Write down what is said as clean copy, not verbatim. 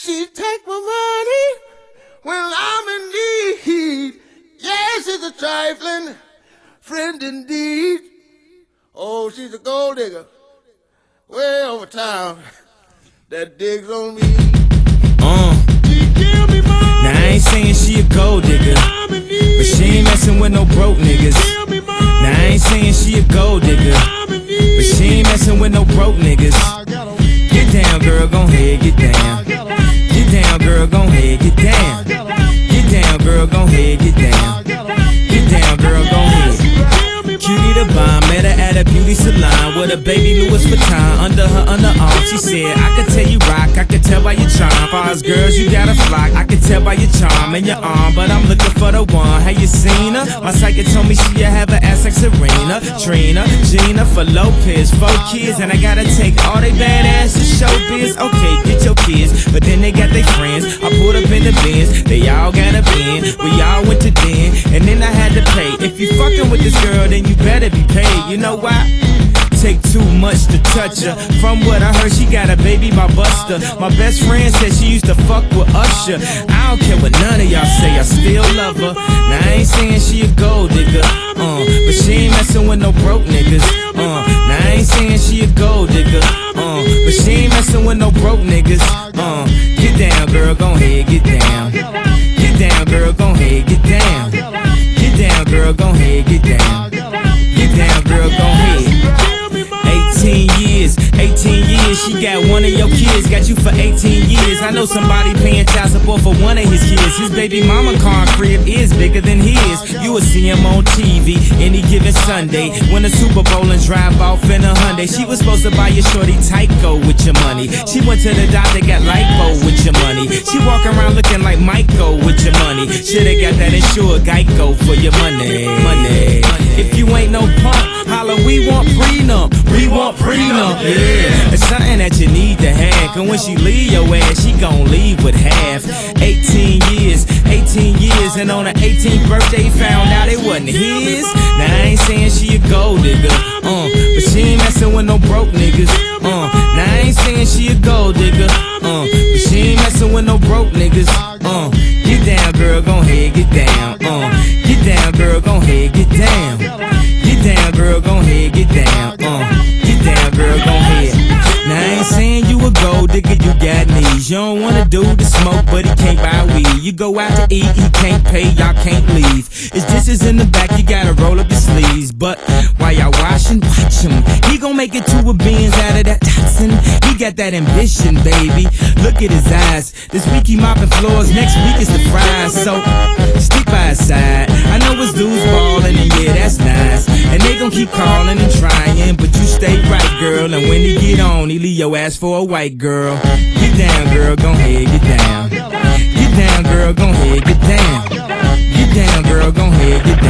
She take my money when I'm in need. Yes, she's a trifling friend indeed. Oh, she's a gold digger way over town that digs on me. She give me money. Now I ain't saying she a gold digger, but she ain't messing with no broke niggas. Now I ain't saying she a gold digger, but she ain't messing with no broke niggas. Get down, girl, gon' head, get down. Get down, girl, gon' head, get down. Get down, girl, gon' head, get down. Get down, girl, gon' head. Cutie the bomb, met her at a beauty salon with a baby Louis Vuitton under her underarm. She said, I could tell you rock, I could tell by your charm. Far as girls, you got a flock, I could tell by your charm and your arm. But I'm looking for the one, have you seen her? My psychic told me she'll have an ass like Serena, Trina, Gina, for Lopez, 4 kids. And I gotta take all they badass to showbiz. Okay, get your kids, but then they got their friends. I pulled up in the Benz, they all got a bin. We all went to den, and then I had to pay. If you fucking with this girl, then you better be paid. You know why? Take too much to touch her. From what I heard, she got a baby by Buster. My best friend said she used to fuck with Usher. I don't care what none of y'all say, I still love her. Now I ain't saying she a gold digger, but she ain't messing with no broke niggas. Now I ain't saying she a gold digger, but she ain't messing with no broke niggas. Get down, girl, gon' head, get down. Get down, girl, gon' head, get down. Get down, girl, gon' head, get down. Get down, girl, gon' head. 18 years, she got one of your kids, got you for 18 years. I know somebody paying child support for one of his kids. His baby mama car crib is bigger than his. You will see him on TV any given Sunday, win a Super Bowl and drive off in a Hyundai. She was supposed to buy your shorty Tyco with your money. She went to the doctor, got lipo with your money. She walk around looking like Michael with your money. Shoulda got that insured Geico for your money. If you ain't no punk, holla, we want prenup. We want prenup, yeah. It's something that you need to have, cause when she leave your ass, she gon' leave with half. 18 years, and on her 18th birthday, found out it wasn't his. Now I ain't saying she a gold digger, but she ain't messing with no broke niggas. Now I ain't saying she a gold digger, but she ain't messing with no broke niggas. Get down, girl, gon' head, get down. Get down, girl, gon' head, get down. Get down, girl, gon' head, get down. Get down, girl, gon' head. Now I ain't saying you a gold digger, you got knees. You don't wanna do the smoke, but he can't buy weed. You go out to eat, he can't pay, y'all can't leave. His dishes in the back, you gotta roll up your sleeves. But while y'all washing, watch him. He gon' make it to a beans out of that toxin. He got that ambition, baby. Look at his eyes. This week he mopping floors, next week is the fries. So stick by his side. I know his dudes ballin', and yeah, that's nice. And they gon' keep calling and trying, but you stay right, girl. And when he get on, he leave your ass for a white girl. Get down, girl, gon' head, get down. Get down, girl, gon' head, get down. Get down, girl, gon' head, get down.